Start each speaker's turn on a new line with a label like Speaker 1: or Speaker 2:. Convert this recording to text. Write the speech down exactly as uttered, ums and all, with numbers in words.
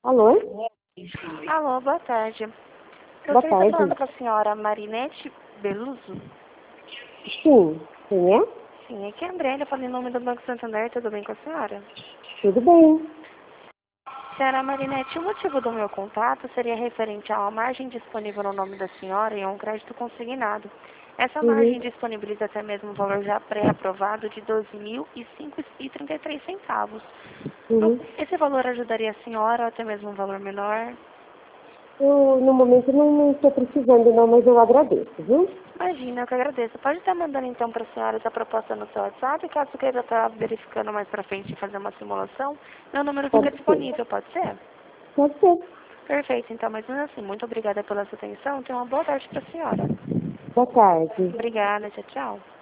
Speaker 1: Alô?
Speaker 2: Alô, boa tarde.
Speaker 1: Boa
Speaker 2: Gostaria de estar
Speaker 1: tarde.
Speaker 2: falando com a senhora Marinete Beluso?
Speaker 1: Sim, quem é?
Speaker 2: Sim, aqui é a Andréia, falando em nome do Banco Santander, tudo bem com a senhora?
Speaker 1: Tudo bem.
Speaker 2: Senhora Marinete, o motivo do meu contato seria referente a uma margem disponível no nome da senhora e a um crédito consignado. Essa margem
Speaker 1: Uhum.
Speaker 2: disponibiliza até mesmo um valor já pré-aprovado de doze mil e cinco reais e trinta e três centavos.
Speaker 1: Uhum.
Speaker 2: Esse valor ajudaria a senhora ou até mesmo um valor menor?
Speaker 1: Eu, no momento, não, não estou precisando, não, mas eu agradeço, viu?
Speaker 2: Imagina, eu que agradeço. Pode estar mandando então para a senhora essa proposta no seu WhatsApp, caso queira estar verificando mais para frente e fazer uma simulação, meu número fica
Speaker 1: Pode ser.
Speaker 2: disponível, pode ser?
Speaker 1: Pode ser.
Speaker 2: Perfeito, então, mas mesmo assim, muito obrigada pela sua atenção, tenha uma boa tarde para a senhora.
Speaker 1: Boa tarde.
Speaker 2: Obrigada, tchau, tchau.